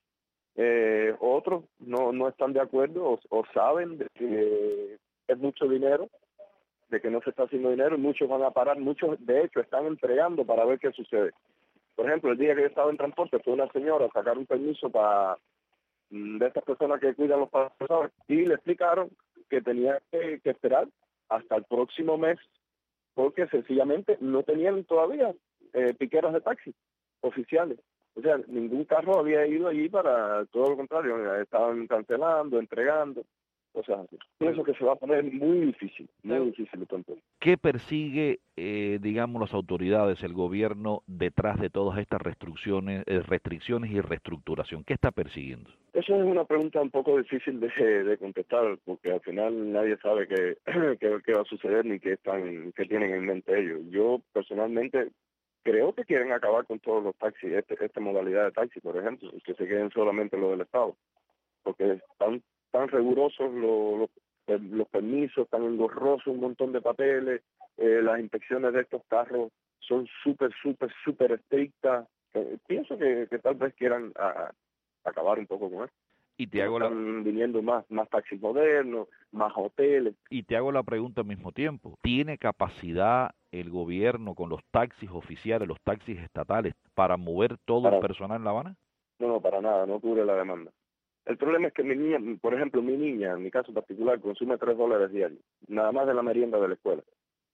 Eh, otros no, no están de acuerdo o, o saben de que es mucho dinero, de que no se está haciendo dinero, y muchos van a parar, muchos de hecho están entregando para ver qué sucede. Por ejemplo, el día que yo estaba en transporte fue una señora a sacar un permiso para de estas personas que cuidan los pasajeros y le explicaron que tenía que, que esperar hasta el próximo mes porque sencillamente no tenían todavía eh, piqueras de taxi oficiales. O sea, ningún carro había ido allí, para todo lo contrario, estaban cancelando, entregando, cosas así. Pienso que se va a poner muy difícil, muy difícil entonces. ¿Qué persigue, eh, digamos, las autoridades, el gobierno, detrás de todas estas restricciones, eh, restricciones y reestructuración? ¿Qué está persiguiendo? Eso es una pregunta un poco difícil de, de contestar, porque al final nadie sabe qué, qué, qué va a suceder ni qué están, qué tienen en mente ellos. Yo personalmente creo que quieren acabar con todos los taxis, este, esta modalidad de taxi, por ejemplo, y que se queden solamente los del Estado, porque están tan rigurosos los, los, los permisos, tan engorrosos, un montón de papeles, eh, las inspecciones de estos carros son súper, súper, súper estrictas. Eh, pienso que, que tal vez quieran a, acabar un poco con eso. Y te hago Están la... viniendo más, más taxis modernos, más hoteles. Y te hago la pregunta al mismo tiempo. ¿Tiene capacidad el gobierno con los taxis oficiales, los taxis estatales, para mover todo para... el personal en La Habana? No, no, para nada, no cubre la demanda. El problema es que mi niña, por ejemplo, mi niña, en mi caso particular, consume tres dólares diarios, nada más de la merienda de la escuela.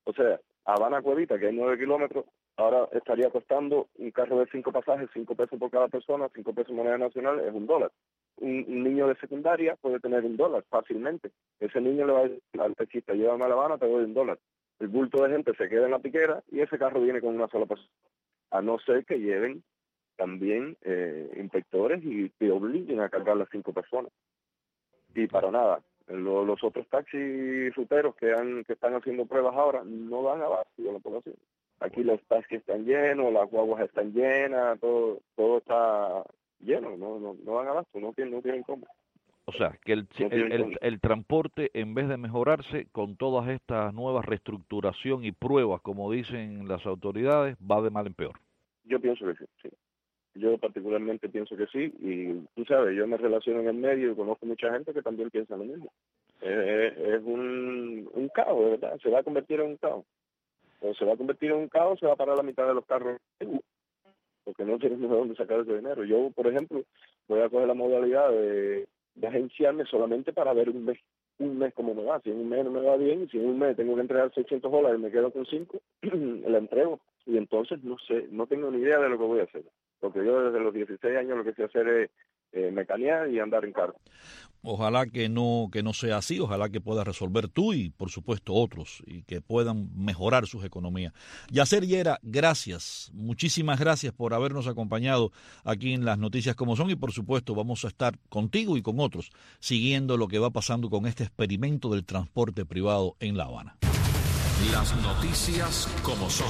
O sea, Habana Cuevita, que hay nueve kilómetros, ahora estaría costando un carro de cinco pasajes, cinco pesos por cada persona, cinco pesos moneda nacional, es un dólar. Un, un niño de secundaria puede tener un dólar fácilmente. Ese niño le va a decir al taxista, llévame a La Habana, te doy un dólar. El bulto de gente se queda en la piquera y ese carro viene con una sola persona. A no ser que lleven también eh, inspectores y te obliguen a cargar las cinco personas. Y para nada, lo, los otros taxis ruteros que han que están haciendo pruebas ahora no dan abasto, yo lo puedo decir. Aquí los taxis están llenos, las guaguas están llenas, todo todo está lleno, no no, no dan abasto, no tienen, no tienen cómo. O sea, que el, no el, el, el transporte, en vez de mejorarse con todas estas nuevas reestructuración y pruebas, como dicen las autoridades, va de mal en peor. Yo pienso que sí, sí. Yo particularmente pienso que sí, y tú sabes, yo me relaciono en el medio y conozco mucha gente que también piensa lo mismo. Es, es un, un caos, de verdad, se va a convertir en un caos. O se va a convertir en un caos, se va a parar la mitad de los carros, porque no tienen de dónde sacar ese dinero. Yo, por ejemplo, voy a coger la modalidad de, de agenciarme solamente para ver un mes, un mes cómo me va. Si en un mes no me va bien, si en un mes tengo que entregar seiscientos dólares y me quedo con cinco, la entrego. Y entonces no sé, no tengo ni idea de lo que voy a hacer. Porque yo desde los dieciséis años lo que sé hacer es eh, mecanear y andar en carro. Ojalá que no que no sea así, ojalá que puedas resolver tú y por supuesto otros y que puedan mejorar sus economías. Yacer Llera, gracias, muchísimas gracias por habernos acompañado aquí en Las Noticias Como Son y por supuesto vamos a estar contigo y con otros siguiendo lo que va pasando con este experimento del transporte privado en La Habana. Las Noticias Como Son.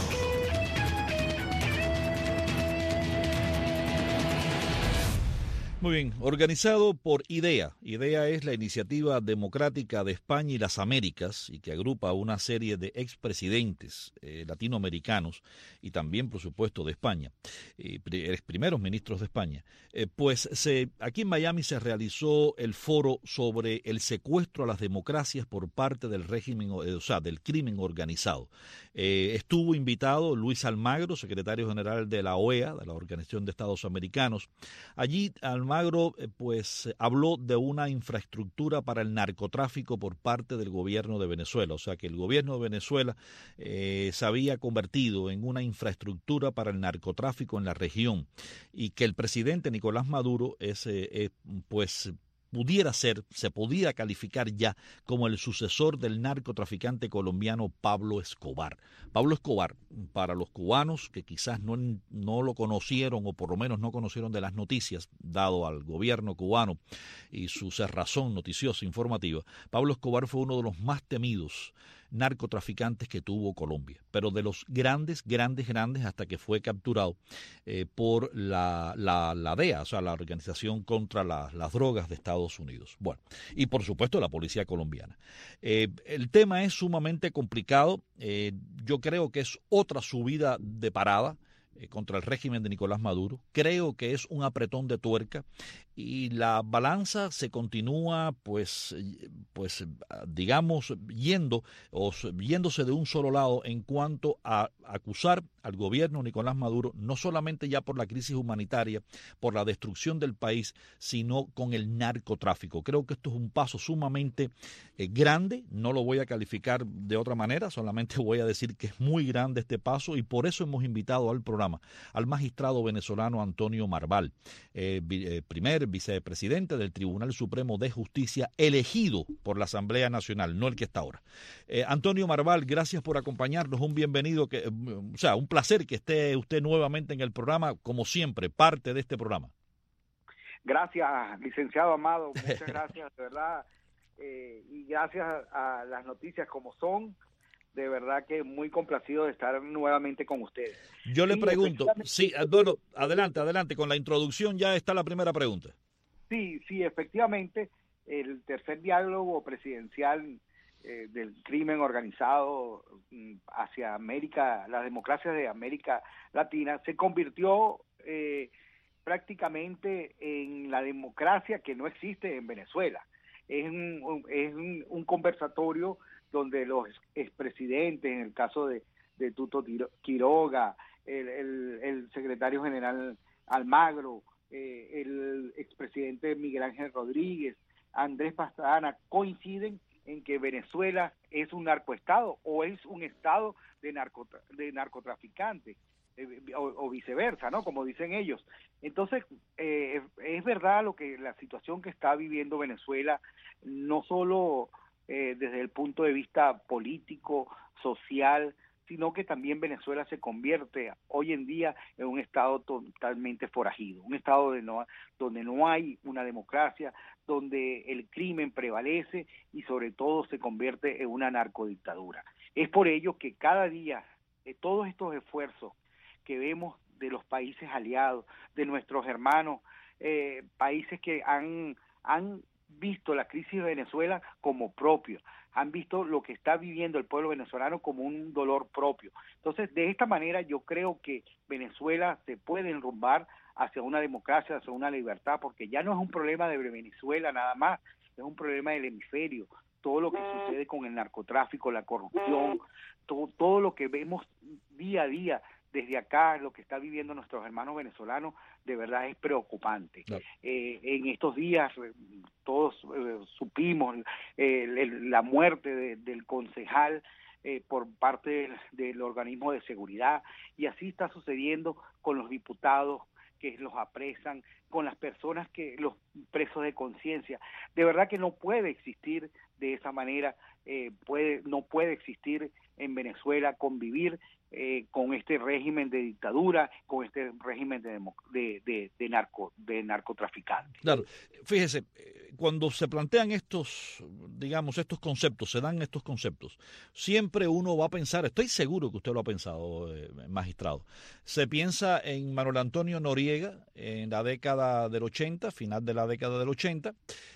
Muy bien, organizado por IDEA. IDEA es la Iniciativa Democrática de España y las Américas y que agrupa a una serie de expresidentes eh, latinoamericanos y también, por supuesto, de España, eh, primeros ministros de España. Eh, pues se, aquí en Miami se realizó el foro sobre el secuestro a las democracias por parte del régimen, o sea, del crimen organizado. Eh, estuvo invitado Luis Almagro, secretario general de la O E A, de la Organización de Estados Americanos. Allí Almagro Almagro pues habló de una infraestructura para el narcotráfico por parte del gobierno de Venezuela, o sea que el gobierno de Venezuela eh, se había convertido en una infraestructura para el narcotráfico en la región y que el presidente Nicolás Maduro es eh, pues pudiera ser, se podía calificar ya como el sucesor del narcotraficante colombiano Pablo Escobar. Pablo Escobar, para los cubanos que quizás no, no lo conocieron o por lo menos no conocieron de las noticias, dado al gobierno cubano y su cerrazón noticiosa informativa, Pablo Escobar fue uno de los más temidos narcotraficantes que tuvo Colombia, pero de los grandes, grandes, grandes hasta que fue capturado eh, por la, la, la D E A, o sea, la Organización contra la, las Drogas de Estados Unidos. Bueno, y por supuesto la policía colombiana. Eh, el tema es sumamente complicado, eh, yo creo que es otra subida de parada eh, contra el régimen de Nicolás Maduro, creo que es un apretón de tuerca y la balanza se continúa pues pues digamos yendo o yéndose de un solo lado en cuanto a acusar al gobierno de Nicolás Maduro no solamente ya por la crisis humanitaria, por la destrucción del país, sino con el narcotráfico. Creo que esto es un paso sumamente eh, grande, no lo voy a calificar de otra manera, solamente voy a decir que es muy grande este paso y por eso hemos invitado al programa al magistrado venezolano Antonio Marval, eh, eh, primer vicepresidente del Tribunal Supremo de Justicia elegido por la Asamblea Nacional, no el que está ahora. Eh, Antonio Marval, gracias por acompañarnos, un bienvenido, que, o sea, un placer que esté usted nuevamente en el programa, como siempre, parte de este programa. Gracias, licenciado Amado, muchas gracias, de verdad, eh, y gracias a Las Noticias Como Son, de verdad que muy complacido de estar nuevamente con ustedes. Yo le sí, pregunto, sí, bueno, adelante, adelante, con la introducción ya está la primera pregunta. Sí, sí, efectivamente, el tercer diálogo presidencial eh, del crimen organizado hacia América, las democracias de América Latina, se convirtió eh, prácticamente en la democracia que no existe en Venezuela. Es un, es un, un conversatorio donde los expresidentes, en el caso de, de Tuto Quiroga, el, el, el secretario general Almagro, eh, el expresidente Miguel Ángel Rodríguez, Andrés Pastrana, coinciden en que Venezuela es un narcoestado o es un estado de, narco, de narcotraficantes, eh, o, o viceversa, ¿no? Como dicen ellos. Entonces, eh, es verdad lo que la situación que está viviendo Venezuela, no solo eh, desde el punto de vista político, social, sino que también Venezuela se convierte hoy en día en un estado totalmente forajido, un estado de no, donde no hay una democracia, donde el crimen prevalece y sobre todo se convierte en una narcodictadura. Es por ello que cada día eh, todos estos esfuerzos que vemos de los países aliados, de nuestros hermanos, eh, países que han, han visto la crisis de Venezuela como propio, han visto lo que está viviendo el pueblo venezolano como un dolor propio. Entonces, de esta manera yo creo que Venezuela se puede enrumbar hacia una democracia, hacia una libertad, porque ya no es un problema de Venezuela nada más, es un problema del hemisferio. Todo lo que sucede con el narcotráfico, la corrupción, todo, todo lo que vemos día a día desde acá, lo que está viviendo nuestros hermanos venezolanos, de verdad es preocupante. Claro. Eh, en estos días todos eh, supimos eh, el, la muerte de, del concejal eh, por parte del, del organismo de seguridad, y así está sucediendo con los diputados que los apresan, con las personas que, los presos de conciencia. De verdad que no puede existir de esa manera, eh, puede, no puede existir en Venezuela convivir eh, con este régimen de dictadura, con este régimen de, de, de, de, narco, de narcotraficantes. Claro, fíjese, cuando se plantean estos, digamos, estos conceptos, se dan estos conceptos, siempre uno va a pensar, estoy seguro que usted lo ha pensado, eh, magistrado, se piensa en Manuel Antonio Noriega en la década del ochenta, final de la década del ochenta,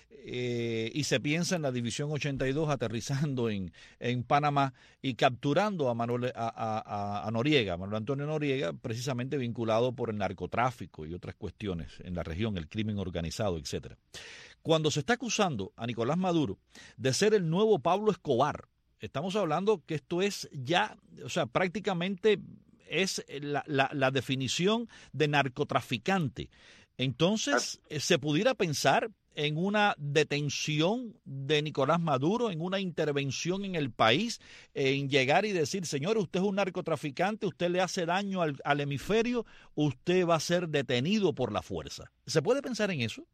eh, y se piensa en la División ochenta y dos aterrizando en, en Panamá y capturando a, Manuel, a, a, a Noriega, Manuel Antonio Noriega, precisamente vinculado por el narcotráfico y otras cuestiones en la región, el crimen organizado, etcétera. Cuando se está acusando a Nicolás Maduro de ser el nuevo Pablo Escobar, estamos hablando que esto es ya, o sea, prácticamente es la, la, la definición de narcotraficante. Entonces, ¿se pudiera pensar en una detención de Nicolás Maduro, en una intervención en el país, en llegar y decir, señor, usted es un narcotraficante, usted le hace daño al, al hemisferio, usted va a ser detenido por la fuerza? ¿Se puede pensar en eso?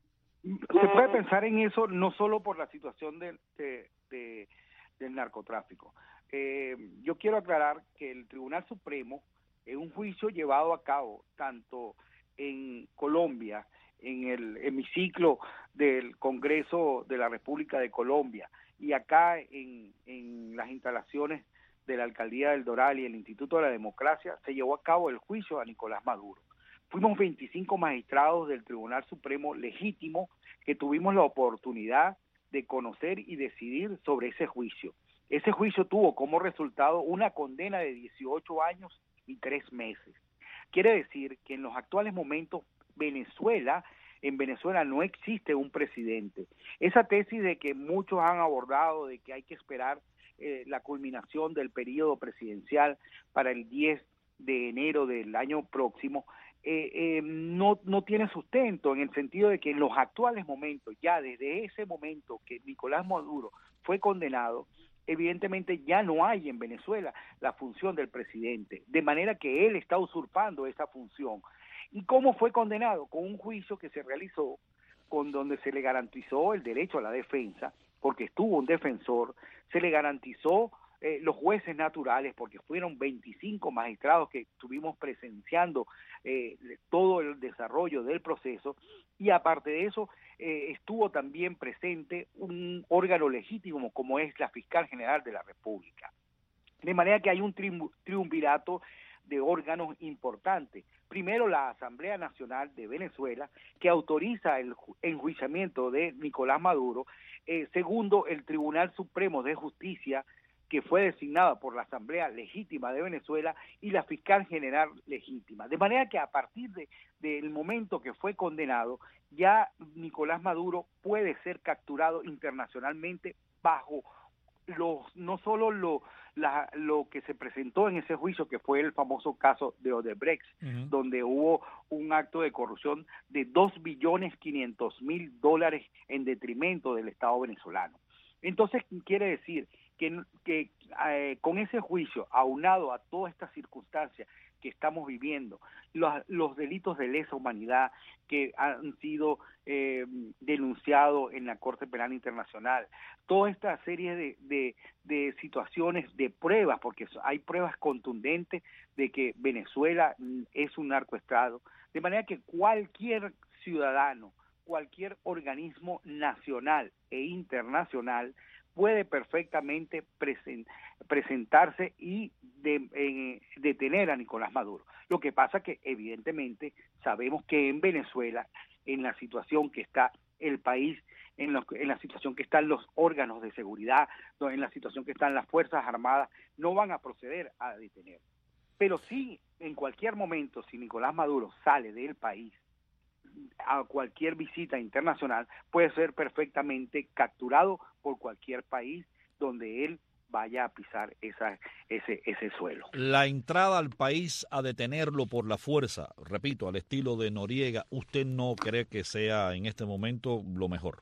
Se puede pensar en eso no solo por la situación de, de, de, del narcotráfico. Eh, yo quiero aclarar que el Tribunal Supremo, en un juicio llevado a cabo tanto en Colombia, en el hemiciclo del Congreso de la República de Colombia, y acá en, en las instalaciones de la Alcaldía del Doral y el Instituto de la Democracia, se llevó a cabo el juicio a Nicolás Maduro. Fuimos veinticinco magistrados del Tribunal Supremo legítimo que tuvimos la oportunidad de conocer y decidir sobre ese juicio. Ese juicio tuvo como resultado una condena de dieciocho años y tres meses. Quiere decir que en los actuales momentos Venezuela, en Venezuela no existe un presidente. Esa tesis de que muchos han abordado de que hay que esperar eh, la culminación del periodo presidencial para el diez de enero del año próximo, eh, eh, no, no tiene sustento, en el sentido de que en los actuales momentos, ya desde ese momento que Nicolás Maduro fue condenado, evidentemente ya no hay en Venezuela la función del presidente, de manera que él está usurpando esa función. ¿Y cómo fue condenado? Con un juicio que se realizó, con donde se le garantizó el derecho a la defensa, porque estuvo un defensor, se le garantizó eh, los jueces naturales, porque fueron veinticinco magistrados que estuvimos presenciando eh, todo el desarrollo del proceso, y aparte de eso, eh, estuvo también presente un órgano legítimo como es la Fiscal General de la República. De manera que hay un triunv- triunvirato de órganos importantes. Primero, la Asamblea Nacional de Venezuela, que autoriza el enjuiciamiento de Nicolás Maduro. Eh, segundo, el Tribunal Supremo de Justicia, que fue designada por la Asamblea Legítima de Venezuela, y la Fiscal General Legítima. De manera que a partir de, del momento que fue condenado, ya Nicolás Maduro puede ser capturado internacionalmente bajo los, no solo lo, la, lo que se presentó en ese juicio, que fue el famoso caso de Odebrecht, uh-huh. donde hubo un acto de corrupción de dos billones quinientos mil dólares en detrimento del Estado venezolano. Entonces, quiere decir que, que eh, con ese juicio, aunado a todas estas circunstancias que estamos viviendo, los, los delitos de lesa humanidad que han sido eh, denunciados en la Corte Penal Internacional, toda esta serie de, de, de situaciones de pruebas, porque hay pruebas contundentes de que Venezuela es un narcoestado, de manera que cualquier ciudadano, cualquier organismo nacional e internacional puede perfectamente present, presentarse y de, eh, detener a Nicolás Maduro. Lo que pasa que evidentemente sabemos que en Venezuela, en la situación que está el país, en, lo, en la situación que están los órganos de seguridad, en la situación que están las Fuerzas Armadas, no van a proceder a detener. Pero sí, en cualquier momento, si Nicolás Maduro sale del país, a cualquier visita internacional, puede ser perfectamente capturado por cualquier país donde él vaya a pisar esa, ese, ese suelo. La entrada al país a detenerlo por la fuerza, repito, al estilo de Noriega, ¿usted no cree que sea en este momento lo mejor?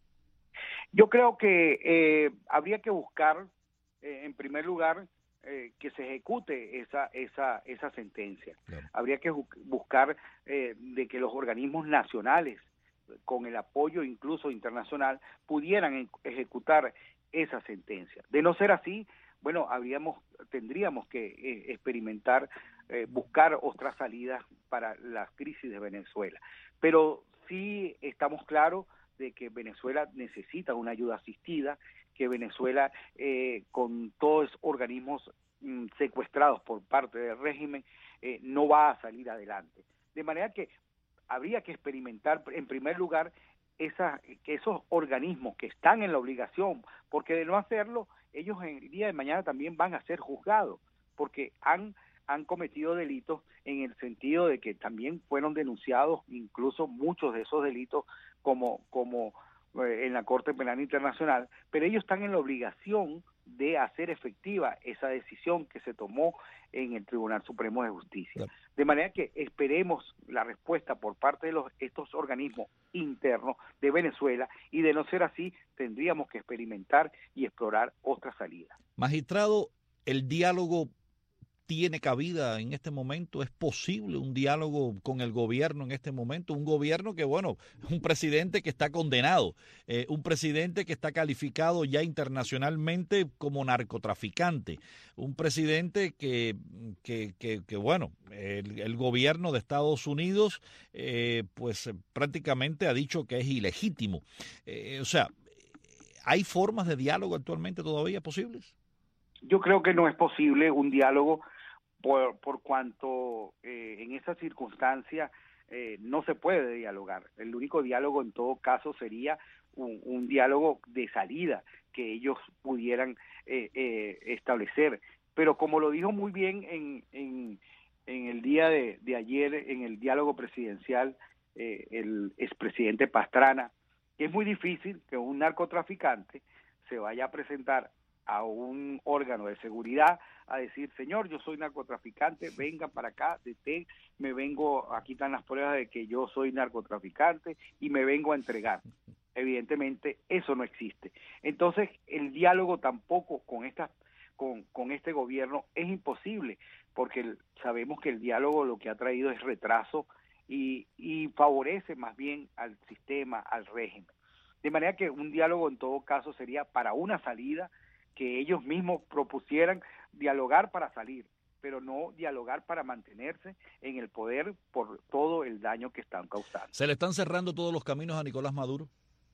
Yo creo que eh, habría que buscar, eh, en primer lugar, Eh, que se ejecute esa esa esa sentencia. Claro. Habría que buscar eh, de que los organismos nacionales, con el apoyo incluso internacional, pudieran ejecutar esa sentencia. De no ser así, bueno, habríamos tendríamos que eh, experimentar, eh, buscar otras salidas para la crisis de Venezuela. Pero sí estamos claros de que Venezuela necesita una ayuda asistida, que Venezuela, eh, con todos los organismos mm, secuestrados por parte del régimen, eh, no va a salir adelante. De manera que habría que experimentar, en primer lugar, esa, que esos organismos que están en la obligación, porque de no hacerlo, ellos en el día de mañana también van a ser juzgados, porque han, han cometido delitos en el sentido de que también fueron denunciados, incluso muchos de esos delitos, como como en la Corte Penal Internacional, pero ellos están en la obligación de hacer efectiva esa decisión que se tomó en el Tribunal Supremo de Justicia. De manera que esperemos la respuesta por parte de los, estos organismos internos de Venezuela, y de no ser así, tendríamos que experimentar y explorar otra salida. Magistrado, ¿el diálogo tiene cabida en este momento? ¿Es posible un diálogo con el gobierno en este momento? Un gobierno que, bueno, un presidente que está condenado, eh, un presidente que está calificado ya internacionalmente como narcotraficante, un presidente que, que, que, que bueno, el, el gobierno de Estados Unidos, eh, pues prácticamente ha dicho que es ilegítimo. Eh, o sea, ¿hay formas de diálogo actualmente todavía posibles? Yo creo que no es posible un diálogo por, por cuanto eh, en esa circunstancia eh, no se puede dialogar. El único diálogo en todo caso sería un, un diálogo de salida que ellos pudieran eh, eh, establecer. Pero como lo dijo muy bien en, en, en el día de, de ayer, en el diálogo presidencial, eh, el expresidente Pastrana, es muy difícil que un narcotraficante se vaya a presentar a un órgano de seguridad a decir, señor, yo soy narcotraficante, venga para acá, detén, me vengo, aquí están las pruebas de que yo soy narcotraficante y me vengo a entregar. Evidentemente eso no existe. Entonces el diálogo tampoco con estas con, con este gobierno es imposible, porque el, sabemos que el diálogo lo que ha traído es retraso y, y favorece más bien al sistema, al régimen. De manera que un diálogo en todo caso sería para una salida, que ellos mismos propusieran dialogar para salir, pero no dialogar para mantenerse en el poder por todo el daño que están causando. ¿Se le están cerrando todos los caminos a Nicolás Maduro?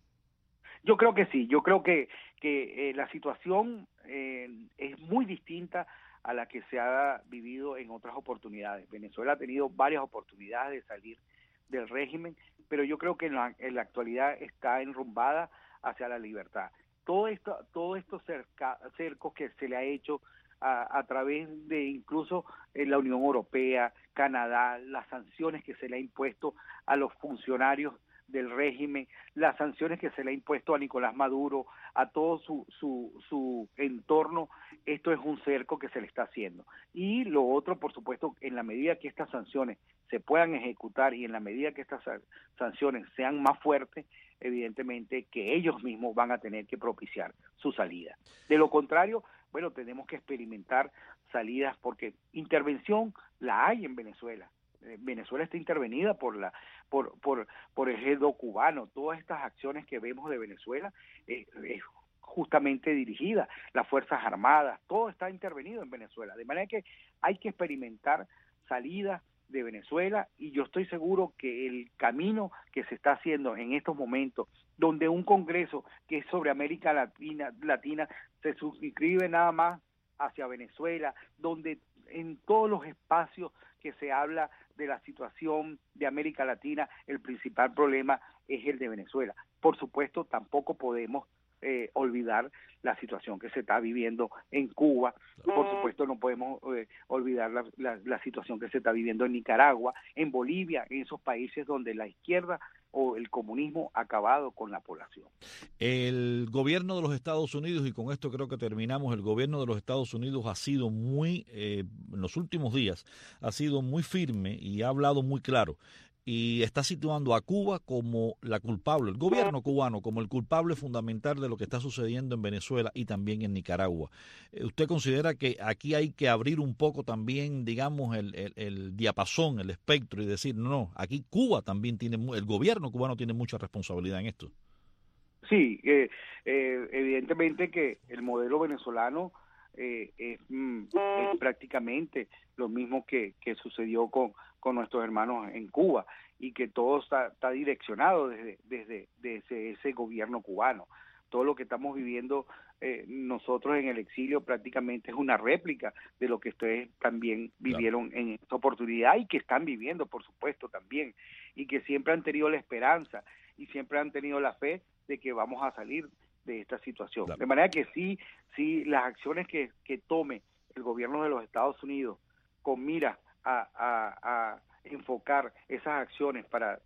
Yo creo que sí, yo creo que, que eh, la situación eh, es muy distinta a la que se ha vivido en otras oportunidades. Venezuela ha tenido varias oportunidades de salir del régimen, pero yo creo que en la, en la actualidad está enrumbada hacia la libertad. Todo esto, todo estos cerca, cercos que se le ha hecho a, a través de incluso eh, la Unión Europea, Canadá, las sanciones que se le ha impuesto a los funcionarios del régimen, las sanciones que se le ha impuesto a Nicolás Maduro, a todo su, su, su entorno, esto es un cerco que se le está haciendo. Y lo otro, por supuesto, en la medida que estas sanciones se puedan ejecutar y en la medida que estas sanciones sean más fuertes, evidentemente que ellos mismos van a tener que propiciar su salida. De lo contrario, bueno, tenemos que experimentar salidas porque intervención la hay en Venezuela. Venezuela está intervenida por la por por por el ejército cubano. Todas estas acciones que vemos de Venezuela eh, es justamente dirigida, las Fuerzas Armadas, todo está intervenido en Venezuela. De manera que hay que experimentar salidas de Venezuela y yo estoy seguro que el camino que se está haciendo en estos momentos, donde un congreso que es sobre América Latina, Latina se suscribe nada más hacia Venezuela, donde en todos los espacios que se habla de la situación de América Latina, el principal problema es el de Venezuela. Por supuesto, tampoco podemos eh, olvidar la situación que se está viviendo en Cuba. Por supuesto, no podemos eh, olvidar la, la, la situación que se está viviendo en Nicaragua, en Bolivia, en esos países donde la izquierda o el comunismo ha acabado con la población. El gobierno de los Estados Unidos, y con esto creo que terminamos, el gobierno de los Estados Unidos ha sido muy, eh, en los últimos días, ha sido muy firme y ha hablado muy claro. Y está situando a Cuba como la culpable, el gobierno cubano como el culpable fundamental de lo que está sucediendo en Venezuela y también en Nicaragua. ¿Usted considera que aquí hay que abrir un poco también, digamos, el, el, el diapasón, el espectro y decir, no, no, aquí Cuba también tiene, el gobierno cubano tiene mucha responsabilidad en esto? Sí, eh, eh, evidentemente que el modelo venezolano eh, es, mm, es prácticamente lo mismo que, que sucedió con con nuestros hermanos en Cuba y que todo está, está direccionado desde, desde, desde ese gobierno cubano. Todo lo que estamos viviendo eh, nosotros en el exilio prácticamente es una réplica de lo que ustedes también vivieron claro. en esta oportunidad y que están viviendo, por supuesto, también, y que siempre han tenido la esperanza y siempre han tenido la fe de que vamos a salir de esta situación. Claro. De manera que sí, sí, las acciones que, que tome el gobierno de los Estados Unidos con mira A, a, a enfocar esas acciones para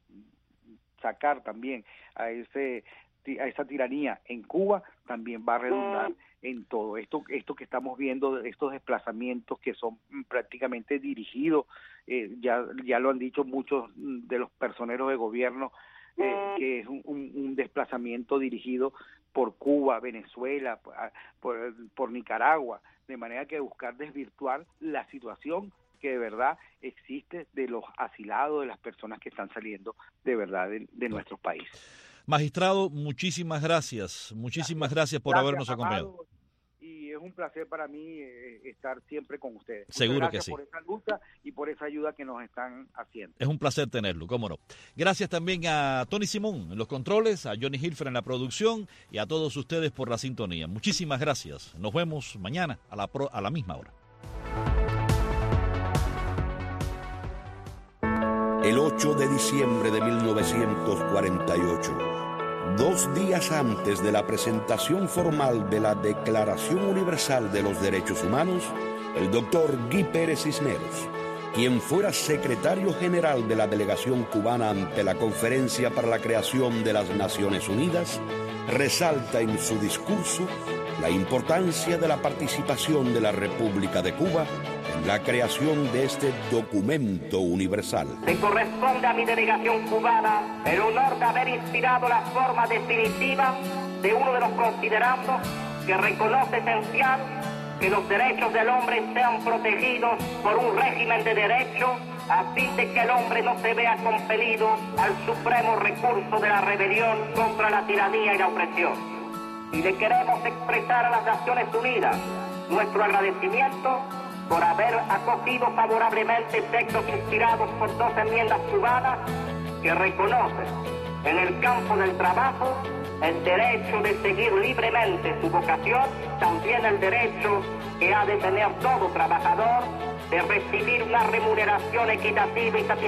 sacar también a ese a esa tiranía en Cuba, también va a redundar en todo esto esto que estamos viendo, estos desplazamientos que son prácticamente dirigidos, eh, ya ya lo han dicho muchos de los personeros de gobierno, eh, que es un, un, un desplazamiento dirigido por Cuba, Venezuela, por, por Nicaragua, de manera que buscar desvirtuar la situación que de verdad existe de los asilados, de las personas que están saliendo de verdad de, de nuestros países. Magistrado, muchísimas gracias, muchísimas gracias, gracias por gracias, habernos acompañado. Amado, y es un placer para mí eh, estar siempre con ustedes. Seguro Muchas gracias que sí. por esa lucha y por esa ayuda que nos están haciendo. Es un placer tenerlo, cómo no. Gracias también a Tony Simón en los controles, a Johnny Hilfer en la producción y a todos ustedes por la sintonía. Muchísimas gracias. Nos vemos mañana a la, pro, a la misma hora. El ocho de diciembre de mil novecientos cuarenta y ocho, dos días antes de la presentación formal de la Declaración Universal de los Derechos Humanos, el doctor Guy Pérez Cisneros, quien fuera secretario general de la delegación cubana ante la Conferencia para la Creación de las Naciones Unidas, resalta en su discurso la importancia de la participación de la República de Cuba en la creación de este documento universal. Me corresponde a mi delegación cubana el honor de haber inspirado la forma definitiva de uno de los considerandos que reconoce esencial que los derechos del hombre sean protegidos por un régimen de derecho a fin de que el hombre no se vea compelido al supremo recurso de la rebelión contra la tiranía y la opresión. Y le queremos expresar a las Naciones Unidas nuestro agradecimiento por haber acogido favorablemente textos inspirados por dos enmiendas cubanas que reconocen en el campo del trabajo el derecho de seguir libremente su vocación, también el derecho que ha de tener todo trabajador de recibir una remuneración equitativa y satisfactoria